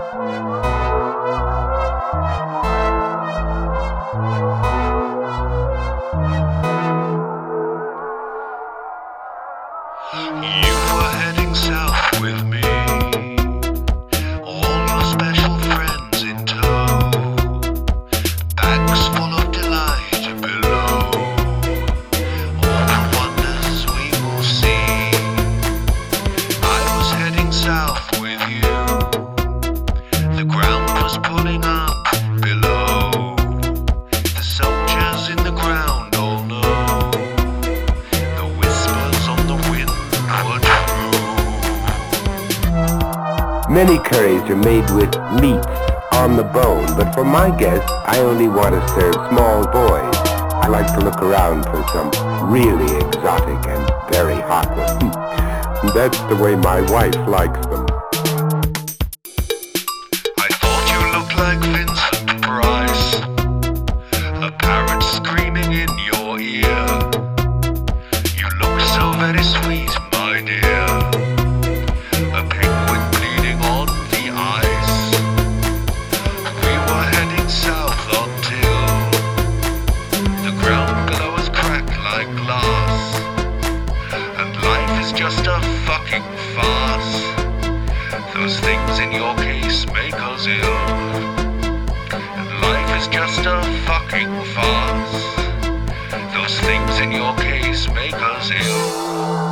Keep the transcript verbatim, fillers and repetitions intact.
You were heading south with me, all your special friends in tow, bags full of delight below, all the wonders we will see. I was heading south with you, the ground was pulling up below, the soldiers in the ground all know, the whispers on the wind. Many curries are made with meat on the bone, but for my guests, I only want to serve small boys. I like to look around for some really exotic and very hot ones. That's the way my wife likes them. I thought you looked like Vincent Price, a parrot screaming in your ear. You look so very sweet, my dear, a penguin bleeding on the ice. We were heading south until the ground below us cracked like glass, and life is just a fucking farce. Those things in your case make us ill, and life is just a fucking farce. Those things in your case make us ill.